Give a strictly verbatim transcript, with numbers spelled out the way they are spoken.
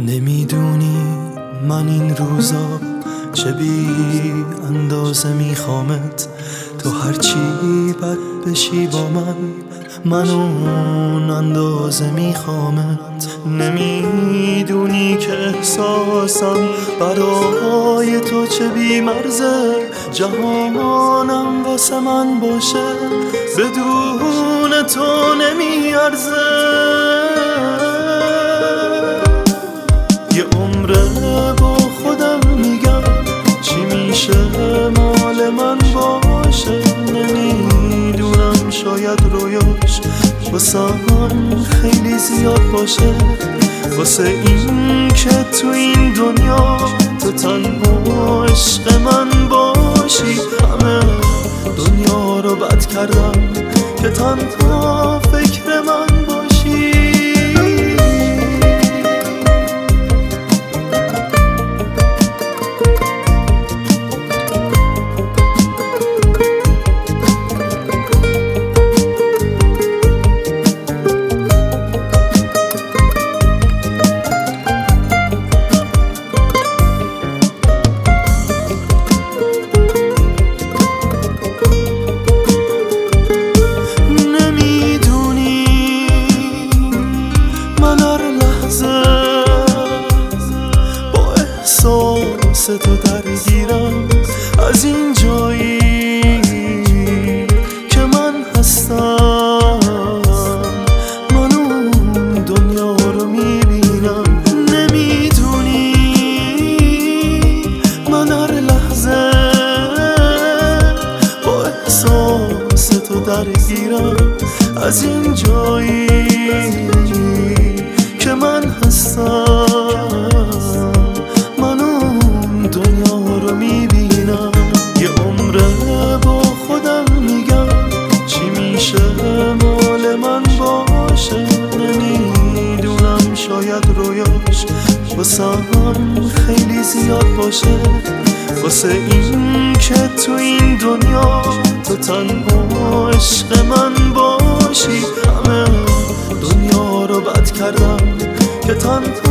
نمیدونی من این روزا چه بی اندازه میخوامت. تو هرچی بد بشی با من، من اون اندازه میخوامت. نمیدونی که احساسم برای تو چه بی مرزه. جهانم واسه من باشه، بدون تو نمیارزه. یه عمره با خودم میگم چی میشه مال من باشه. نمیدونم شاید رویاش واسم خیلی زیاد باشه. واسه این که تو این دنیا تو تنها عشق من باشی. همه دنیا رو بد کردم که تنها فکر من باشی. تو درگیرم از این جایی که من هستم. من اون دنیا رو میبینم. نمیدونی من هر لحظه با احساس تو درگیرم از این جایی که من هستم. دنیا رو میبینم. یه عمره با خودم میگم چی میشه مال من باشه. نمیدونم شاید رویاش واسم خیلی زیاد باشه. واسه این که تو این دنیا تو تنها عشق من باشی. همه دنیا رو بد کردم که تنها